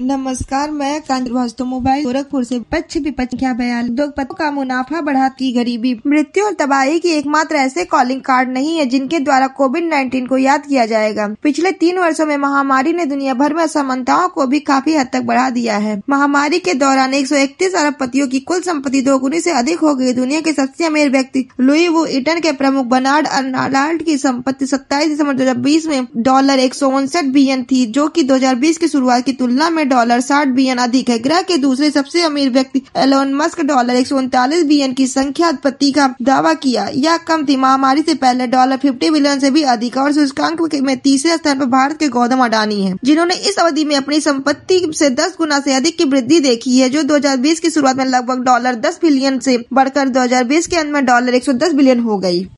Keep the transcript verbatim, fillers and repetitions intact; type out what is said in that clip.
नमस्कार, मैं कांति वास्तु मोबाइल गोरखपुर से पक्ष विपक्ष क्या बयान। उद्योगपतियों का मुनाफा बढ़ाती गरीबी, मृत्यु और तबाही की एकमात्र ऐसे कॉलिंग कार्ड नहीं है जिनके द्वारा कोविड नाइन्टीन को याद किया जाएगा। पिछले तीन वर्षों में महामारी ने दुनिया भर में असमानताओं को भी काफी हद तक बढ़ा दिया है। महामारी के दौरान एक सौ इकतीस अरबपतियों की कुल संपत्ति दोगुनी से अधिक हो गई। दुनिया के सबसे अमीर व्यक्ति लुई वुइटन के प्रमुख बर्नार्ड अर्नाल्ड की संपत्ति सत्ताईस दिसंबर दो हजार बीस में डॉलर एक सौ उनसठ बिलियन थी, जो की दो हजार बीस की शुरुआत की तुलना में डॉलर साठ बिलियन अधिक है। ग्रह के दूसरे सबसे अमीर व्यक्ति एलोन मस्क डॉलर एक सौ उनतालीस बिलियन की संख्या उत्पत्ति का दावा किया। यह कम थी महामारी से पहले डॉलर पचास बिलियन से भी अधिक और सूचकांक में तीसरे स्थान पर भारत के गौतम अडानी हैं, जिन्होंने इस अवधि में अपनी संपत्ति से दस गुना से अधिक की वृद्धि देखी है, जो दो हजार बीस की शुरुआत में लगभग डॉलर दस बिलियन से बढ़कर दो हजार बीस के अंत में डॉलर एक सौ दस बिलियन हो गई।